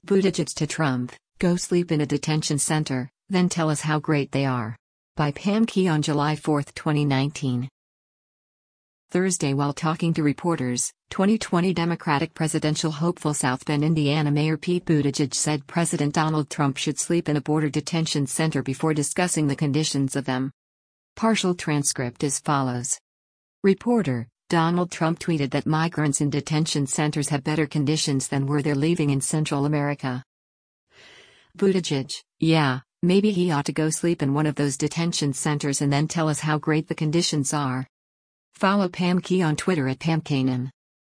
Buttigieg to Trump, go sleep in a detention center, then tell us how great they are. By Pam Key on July 4, 2019. Thursday, while talking to reporters, 2020 Democratic presidential hopeful South Bend, Indiana Mayor Pete Buttigieg said President Donald Trump should sleep in a border detention center before discussing the conditions of them. Partial transcript as follows. Reporter: Donald Trump tweeted that migrants in detention centers have better conditions than where they're living in Central America. Buttigieg: yeah, maybe he ought to go sleep in one of those detention centers and then tell us how great the conditions are. Follow Pam Key on Twitter at PamKanan.